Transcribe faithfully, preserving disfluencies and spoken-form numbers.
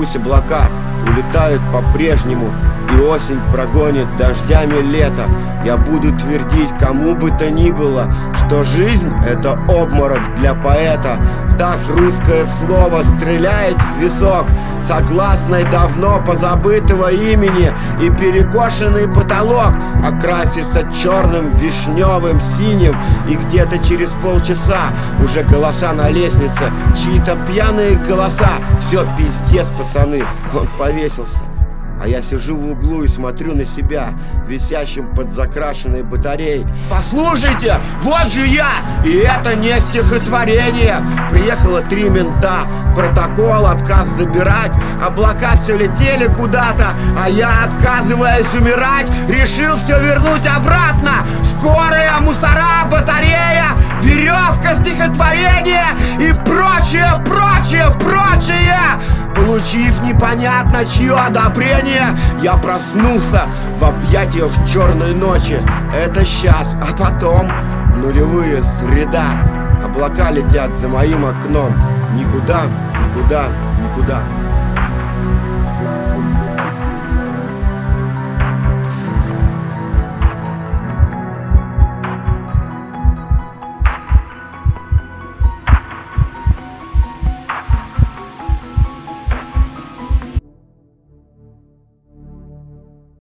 пусть облака улетают по-прежнему, и осень прогонит дождями лето. Я буду твердить кому бы то ни было, что жизнь — это обморок для поэта. Так русское слово стреляет в висок согласной давно позабытого имени, и перекошенный потолок окрасится черным, вишневым, синим. И где-то через полчаса уже голоса на лестнице, чьи-то пьяные голоса. Все, пиздец, пацаны, он повесился. А я сижу в углу и смотрю на себя, висящим под закрашенной батареей. Послушайте, вот же я! И это не стихотворение. Приехало три мента, протокол, отказ забирать. Облака все летели куда-то, а я, отказываясь умирать, решил все вернуть обратно. Скорая, мусора, батарея, веревка, стихотворение и прочее, прочее, прочее. Получив непонятно чье одобрение, я проснулся в объятиях черной ночи. Это сейчас, а потом нулевые, среда. Облака летят за моим окном. Никуда, никуда, никуда.